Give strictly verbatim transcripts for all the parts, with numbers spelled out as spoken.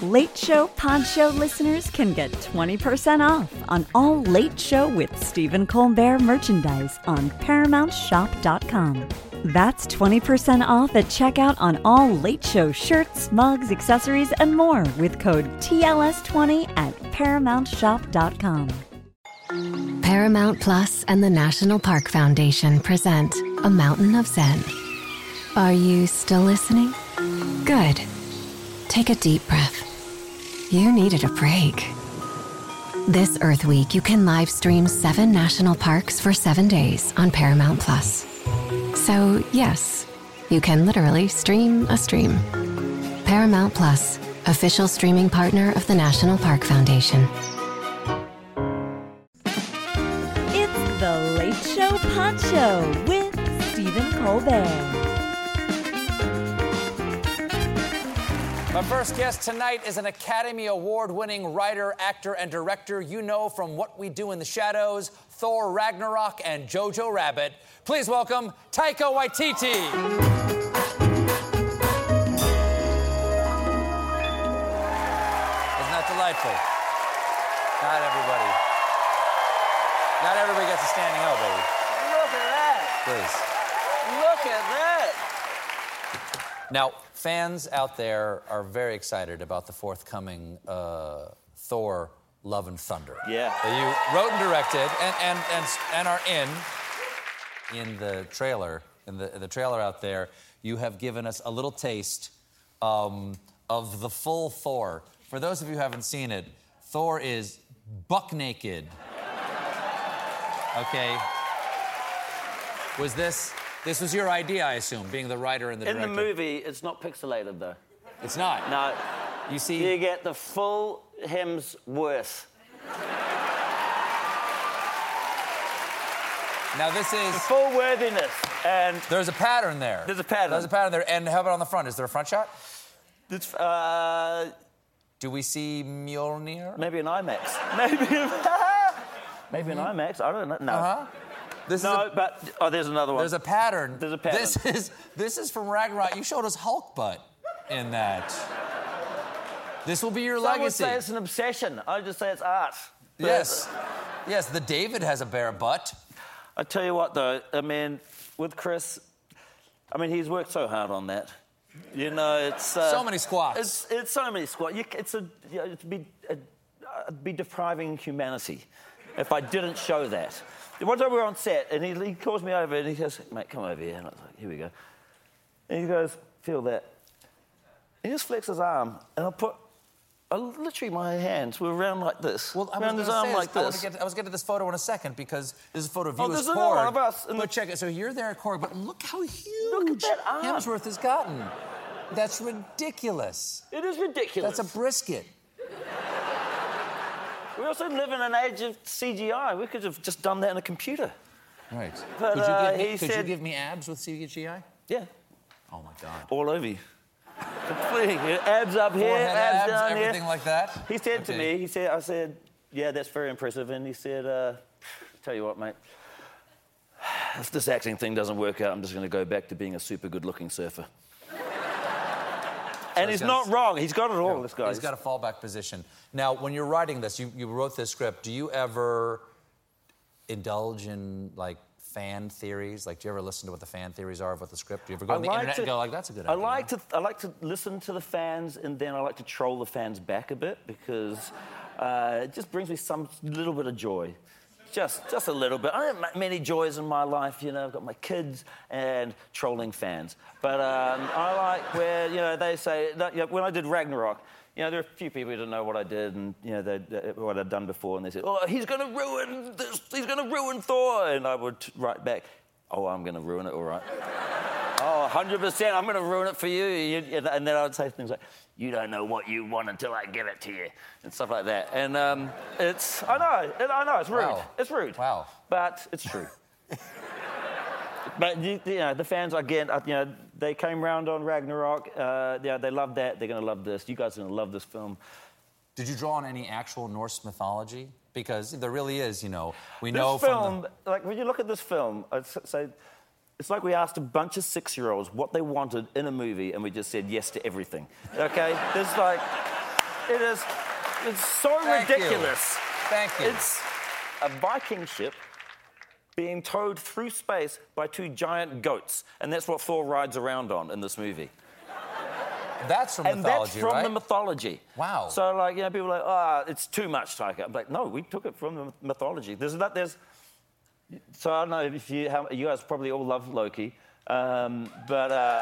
Late Show Pod Show listeners can get twenty percent off on all Late Show with Stephen Colbert merchandise on Paramount Shop dot com. That's twenty percent off at checkout on all Late Show shirts, mugs, accessories, and more with code T L S twenty at Paramount Shop dot com. Paramount Plus and the National Park Foundation present A Mountain of Zen. Are you still listening? Good. Take a deep breath. You needed a break. This Earth Week, you can live stream seven national parks for seven days on Paramount Plus. So, yes, you can literally stream a stream. Paramount Plus, official streaming partner of the National Park Foundation. It's the Late Show Pod Show with Stephen Colbert. My first guest tonight is an Academy Award-winning writer, actor, and director you know from What We Do in the Shadows, Thor Ragnarok, and Jojo Rabbit. Please welcome Taika Waititi. Isn't that delightful? Not everybody. Not everybody gets a standing O, baby. Look at that. Please. Look at that. Now, fans out there are very excited about the forthcoming uh, Thor Love and Thunder. Yeah. That you wrote and directed and, and, and, and are in. In the trailer, in the, the trailer out there, you have given us a little taste um, of the full Thor. For those of you who haven't seen it, Thor is buck naked. Okay. Was this... This was your idea, I assume, being the writer and the In director. the movie, it's not pixelated, though. It's not? No. You see... You get the full Hemsworth. Now, this is... The full worthiness. And there's a pattern there. There's a pattern. There's a pattern there. And how about on the front? Is there a front shot? It's, uh... Do we see Mjolnir? Maybe an IMAX. Maybe... Maybe an IMAX. I don't know. No. Uh-huh. This no, is a, but... Oh, there's another one. There's a pattern. There's a pattern. This is, this is from Ragnarok. You showed us Hulk butt in that. This will be your Some legacy. would say it's an obsession. I just say it's art. But Yes. Yes, the David has a bare butt. I tell you what, though, I mean, with Chris, I mean, he's worked so hard on that. You know, it's... Uh, So many squats. It's, it's so many squats. You, it's a... You know, it'd be, a, it'd be depriving humanity if I didn't show that. One time we were on set, and he, he calls me over, and he goes, mate, come over here. And I was like, here we go. And he goes, feel that. He just flexes his arm, and I put... I, literally, my hands were around like this. Well, I around was his arm say, like I this. Want to get, I was getting to this photo in a second, because there's a photo of you Oh, as there's another Korg. one of us in But the- check it. So you're there at Korg, but look how huge Look at that arm. Hemsworth has gotten. That's ridiculous. It is ridiculous. That's a brisket. We also live in an age of C G I. We could have just done that in a computer. Right. But, could you, uh, give, me, he could said- you give me abs with C G I? Yeah. Oh, my God. All over you. Completely. Abs up here, Forehead abs, abs, down everything here. like that? He said Okay. to me, he said, I said, yeah, that's very impressive. And he said, uh, tell you what, mate, if this acting thing doesn't work out, I'm just going to go back to being a super good-looking surfer. And he's he's not got- wrong. He's got it all, this guy. He's got a fallback position. Now, when you're writing this, you, you wrote this script. Do you ever indulge in, like, fan theories? Like, do you ever listen to what the fan theories are of what the script? Do you ever go I on the like internet to- and go, like, that's a good I idea? like to I like to listen to the fans, and then I like to troll the fans back a bit, because uh, it just brings me some little bit of joy. Just, just a little bit. I don't have many joys in my life, you know. I've got my kids and trolling fans. But um, I like where, you know, they say... That, you know, when I did Ragnarok, you know, there are a few people who didn't know what I did and, you know, they, they, what I'd done before, and they said, oh, he's going to ruin this, he's going to ruin Thor. And I would write back, oh, I'm going to ruin it, all right. Oh, one hundred percent, I'm going to ruin it for you. you. And then I would say things like, you don't know what you want until I give it to you, and stuff like that. And um, it's, I know, it, I know, it's rude. Wow. It's rude. Wow. But it's true. But, you, you know, the fans, again, uh, you know, they came round on Ragnarok. Uh, yeah, they loved that. They're going to love this. You guys are going to love this film. Did you draw on any actual Norse mythology? Because there really is, you know, we This know film, from like, when you look at this film, I'd s- say, it's like we asked a bunch of six-year-olds what they wanted in a movie, and we just said yes to everything. Okay? There's like... It is. It's so Thank ridiculous. You. Thank you. It's a Viking ship being towed through space by two giant goats, and that's what Thor rides around on in this movie. That's from and mythology, that's from right? the mythology. Wow. So, like, you know, people are like, ah, oh, it's too much, Taika. I'm like, no, we took it from the mythology. There's that. There's. So I don't know if you, how, you guys probably all love Loki, um, but uh,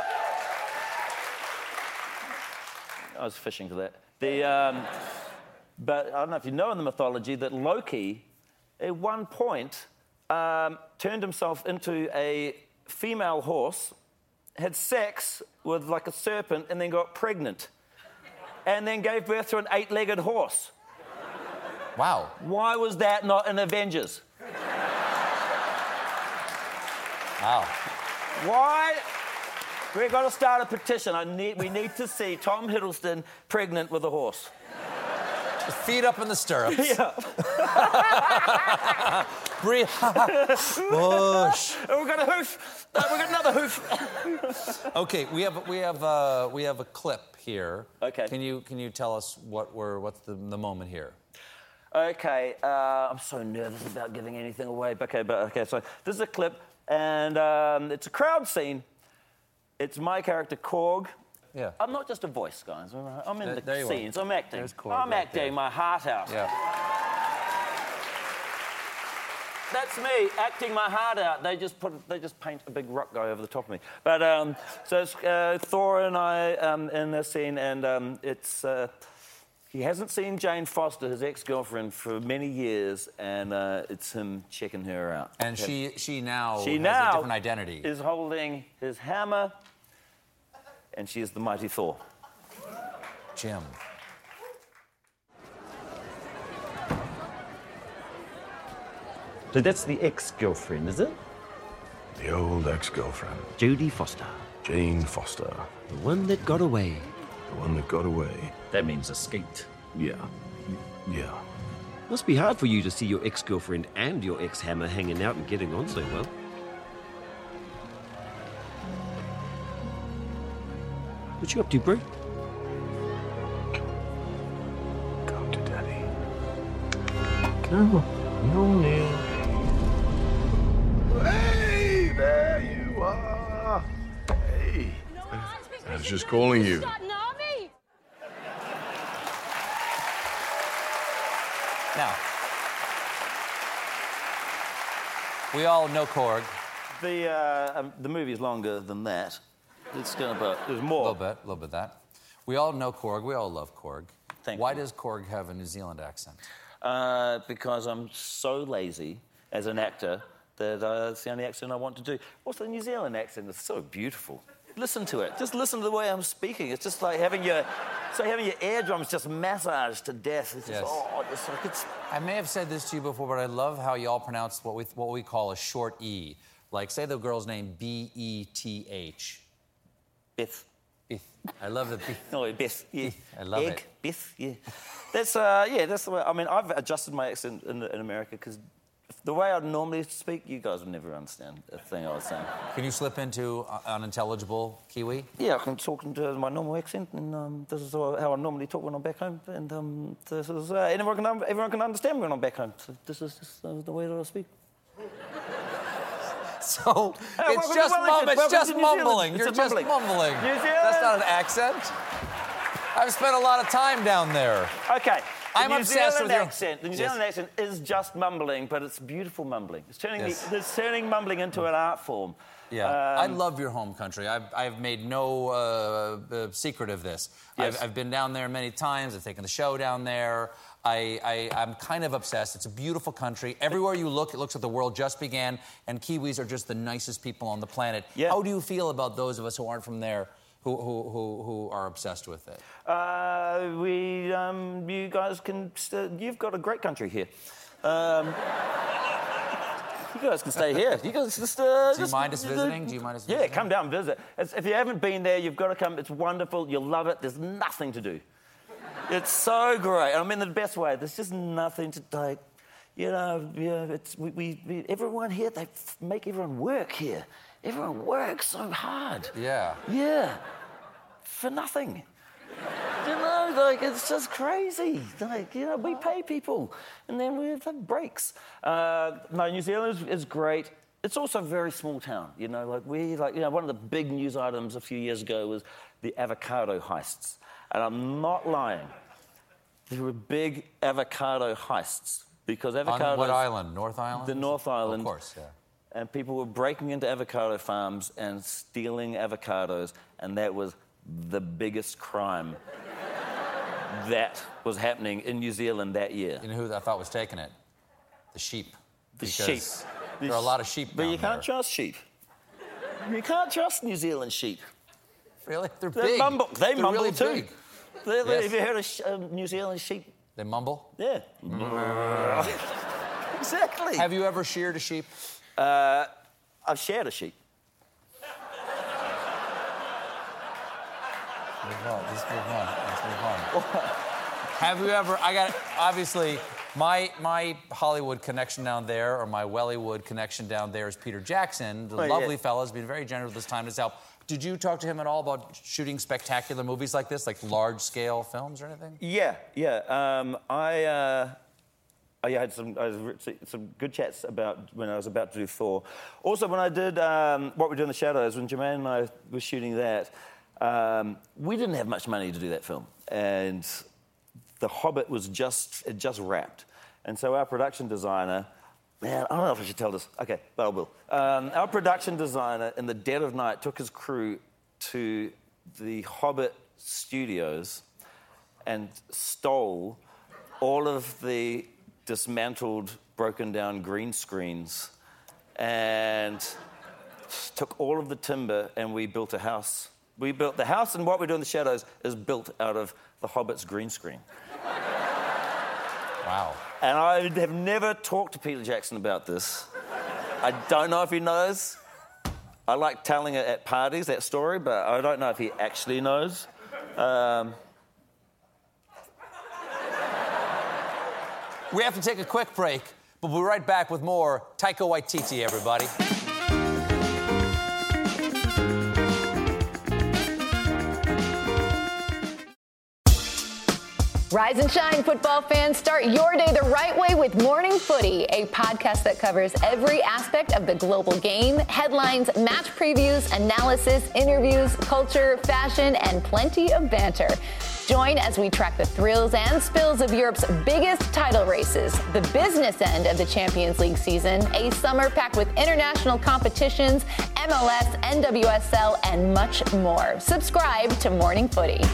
I was fishing for that. The, um, but I don't know if you know in the mythology that Loki, at one point, um, turned himself into a female horse, had sex with like a serpent, and then got pregnant, and then gave birth to an eight-legged horse. Wow. Why was that not in Avengers? Wow. Why? We've got to start a petition. I need, we need to see Tom Hiddleston pregnant with a horse. Feet up in the stirrups. Yeah. Breathe. Whoosh. Oh, we've got a hoof. Uh, we've got another hoof. Okay, we have we have uh, we have a clip here. Okay. Can you can you tell us what we're what's the, the moment here? Okay. Uh, I'm so nervous about giving anything away. Okay, but okay. So this is a clip, and um, it's a crowd scene. It's my character Korg. Yeah. I'm not just a voice, guys. I'm in There- the there you are. scenes. I'm acting. There's Korg I'm right acting there. my heart out. Yeah. That's me acting my heart out. They just put, they just paint a big rock guy over the top of me. But um, so it's uh, Thor and I um, in the scene, and um, it's uh, he hasn't seen Jane Foster, his ex-girlfriend, for many years, and uh, it's him checking her out. And she she now She has now a different identity. is holding his hammer, and she is the mighty Thor. Jim. So that's the ex-girlfriend, is it? The old ex-girlfriend, Jodie Foster. Jane Foster, The one that got away. the one that got away. That means escaped. Yeah. Yeah. Must be hard for you to see your ex-girlfriend and your ex-hammer hanging out and getting on so well. What you up to, bro? Come to Daddy. Come on. No, Neil. Hey, there you are. Hey. I was just calling you. Now, we all know Korg. The uh, um, the movie's longer than that. It's gonna, but there's A more. little bit, a little bit of that. We all know Korg. We all love Korg. Thank Why you. does Korg have a New Zealand accent? Uh, because I'm so lazy as an actor that uh, it's the only accent I want to do. Also, the New Zealand accent is so beautiful. Listen to it. Just listen to the way I'm speaking. It's just like having your, it's like having your eardrums just massaged to death. It's just, Yes. oh, it's like it's. I may have said this to you before, but I love how y'all pronounce what we what we call a short E. Like, say the girl's name B E T H. Beth. Beth. I love the Beth. No, Beth. Yeah. I love Egg, it. Beth. Yeah. That's uh, yeah. That's the way. I mean, I've adjusted my accent in, in America because the way I'd normally speak, you guys would never understand a thing I was saying. Can you slip into uh, unintelligible Kiwi? Yeah, I can talk into my normal accent, and um, this is how I normally talk when I'm back home. And um, this is uh, everyone can un- everyone can understand when I'm back home. So this is just uh, the way that I speak. So Hey, it's welcome to just Wellington. mum- it's Welcome just to New Zealand. mumbling. It's You're a just mumbling. mumbling. New Zealand. That's not an accent. I've spent a lot of time down there. Okay. The I'm New obsessed Zealand with your- accent. The New Yes. Zealand accent is just mumbling, but it's beautiful mumbling. It's turning Yes. the, it's turning mumbling into an art form. Yeah, I Um, love your home country. I've, I've made no uh, uh, secret of this. Yes. I've, I've been down there many times. I've taken the show down there. I, I, I'm kind of obsessed. It's a beautiful country. Everywhere you look, it looks like the world just began, and Kiwis are just the nicest people on the planet. Yeah. How do you feel about those of us who aren't from there, who, who, who, who are obsessed with it? Uh, we, um, you guys can, st- you've got a great country here. Um, you guys can stay here. You guys just. Uh, Do you just- mind us visiting? Do you mind us Yeah, visiting? come down and visit. It's, if you haven't been there, you've got to come. It's wonderful. You'll love it. There's nothing to do. It's so great. I mean, in the best way. There's just nothing to like. You know, yeah, it's we, we, we everyone here. They f- make everyone work here. Everyone works so hard. Yeah. Yeah. For nothing. You know, know, like, it's just crazy. Like, you know, we pay people, and then we have breaks. Uh, no, New Zealand is, is great. It's also a very small town, you know, like we, like, you know, one of the big news items a few years ago was the avocado heists. And I'm not lying. There were big avocado heists because avocados... On what island? North Island? The North Island. Oh, of course, yeah. And people were breaking into avocado farms and stealing avocados, and that was the biggest crime that was happening in New Zealand that year. You know who I thought was taking it? The sheep. The because sheep. There are a lot of sheep But down you can't there. trust sheep. You can't trust New Zealand sheep. Really? They're, They're big. Mumble. They They're mumble really too. big. They're, they're, Yes. Have you heard of sh- uh, New Zealand sheep? They mumble? Yeah. Exactly. Have you ever sheared a sheep? Uh, I've shared a sheep. Move on. Let's move on. Let's move on. Have you ever? I got obviously my my Hollywood connection down there, or my Wellywood connection down there, is Peter Jackson, the Oh, lovely yeah. fellow, has been very generous with his time and his help. Did you talk to him at all about shooting spectacular movies like this, like large-scale films or anything? Yeah, yeah. Um, I, uh, I had some, I was, some good chats about when I was about to do Thor. Also, when I did um, What We Do in the Shadows, when Jermaine and I were shooting that, um, we didn't have much money to do that film, and The Hobbit was just it just wrapped, and so our production designer. Man, I don't know if I should tell this. Okay, but I will. Um, our production designer, in the dead of night, took his crew to the Hobbit studios and stole all of the dismantled, broken-down green screens and took all of the timber, and we built a house. We built the house, and What We Do in the Shadows is built out of the Hobbit's green screen. Wow. And I have never talked to Peter Jackson about this. I don't know if he knows. I like telling it at parties, that story, but I don't know if he actually knows. Um... We have to take a quick break, but we'll be right back with more Taika Waititi, everybody. Rise and shine, football fans. Start your day the right way with Morning Footy, a podcast that covers every aspect of the global game, headlines, match previews, analysis, interviews, culture, fashion, and plenty of banter. Join as we track the thrills and spills of Europe's biggest title races, the business end of the Champions League season, a summer packed with international competitions, M L S, N W S L, and much more. Subscribe to Morning Footy.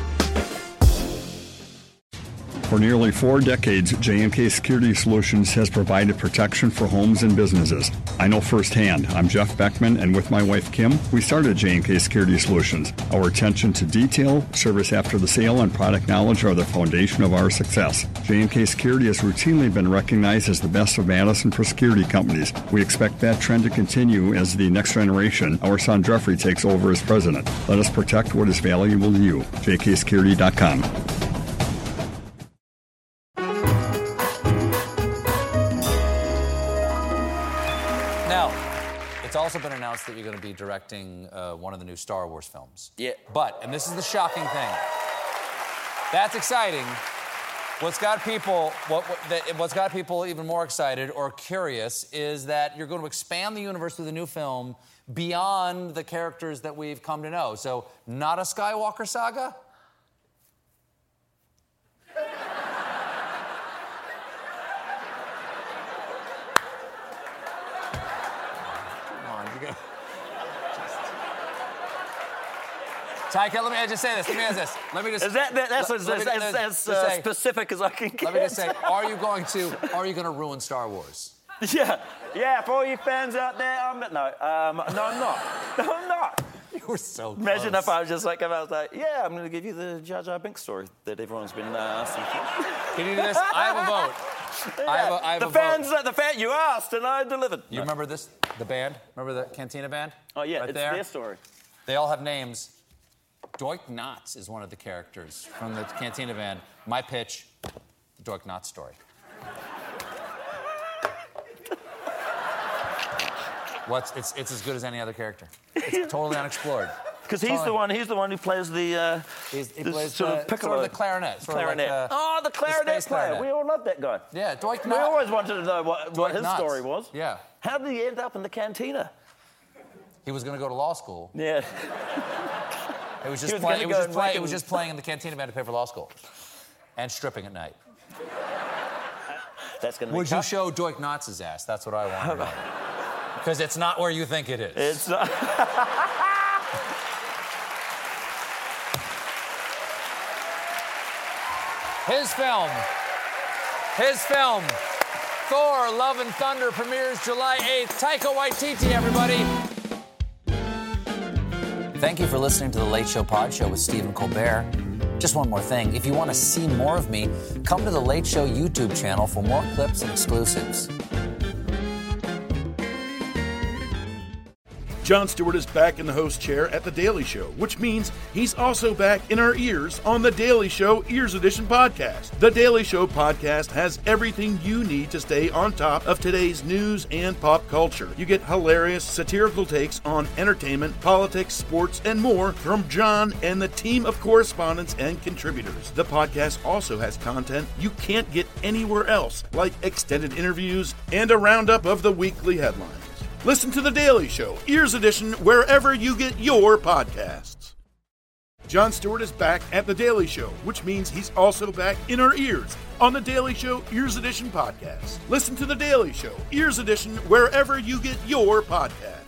For nearly four decades, J M K Security Solutions has provided protection for homes and businesses. I know firsthand. I'm Jeff Beckman, and with my wife, Kim, we started J M K Security Solutions. Our attention to detail, service after the sale, and product knowledge are the foundation of our success. J M K Security has routinely been recognized as the best of Madison for security companies. We expect that trend to continue as the next generation, our son Jeffrey, takes over as president. Let us protect what is valuable to you. J K security dot com. It's also been announced that you're going to be directing uh, one of the new Star Wars films. Yeah. But, and this is the shocking thing, that's exciting. What's got people, what, what, that, what's got people even more excited or curious is that you're going to expand the universe with a new film beyond the characters that we've come to know. So, not a Skywalker saga? Taika, let me just say this. Let me ask this. Let me just. Is that, that that's let, as, let me, as, as just uh, say, specific as I can get? Let me just say, are you going to, are you going to ruin Star Wars? Yeah, yeah. For all you fans out there, I'm no, um, no, I'm not. No, I'm not. You were so close. Imagine if I was just like, if I was like, yeah, I'm going to give you the Jar Jar Binks story that everyone's been uh, asking for. Can you do this? I have a vote. Yeah, I have a, I have the a fans, vote. the fan, you asked and I delivered. You remember this? The band? Remember the Cantina band? Oh yeah, right it's there? their story. They all have names. Doik Knotts is one of the characters from the Cantina band. My pitch, the Doik Knotts story. What's it's it's as good as any other character. It's totally unexplored. Because he's the one. He's the one who plays the. Uh, He's, he the plays sort the, of piccolo. sort of the clarinet. Sort clarinet. Of like, uh, oh, the clarinet the space player. clarinet. We all love that guy. Yeah, Dwight We Knott. always wanted to know what, what Dwight his Knott. story was. Yeah. How did he end up in the cantina? He was going to go to law school. Yeah. It was just was playing. gonna It was go just and playing. make It was him- just playing in the cantina band to pay for law school, and stripping at night. That's going to be Would you tough. show Dwight Knott's ass? That's what I want to know. Because it's not where you think it is. It's not. His film. His film. Thor: Love and Thunder premieres July eighth. Taika Waititi, everybody. Thank you for listening to The Late Show Pod Show with Stephen Colbert. Just one more thing. If you want to see more of me, come to The Late Show YouTube channel for more clips and exclusives. Jon Stewart is back in the host chair at The Daily Show, which means he's also back in our ears on The Daily Show Ears Edition podcast. The Daily Show podcast has everything you need to stay on top of today's news and pop culture. You get hilarious, satirical takes on entertainment, politics, sports, and more from Jon and the team of correspondents and contributors. The podcast also has content you can't get anywhere else, like extended interviews and a roundup of the weekly headlines. Listen to The Daily Show, Ears Edition, wherever you get your podcasts. Jon Stewart is back at The Daily Show, which means he's also back in our ears on The Daily Show Ears Edition podcast. Listen to The Daily Show, Ears Edition, wherever you get your podcasts.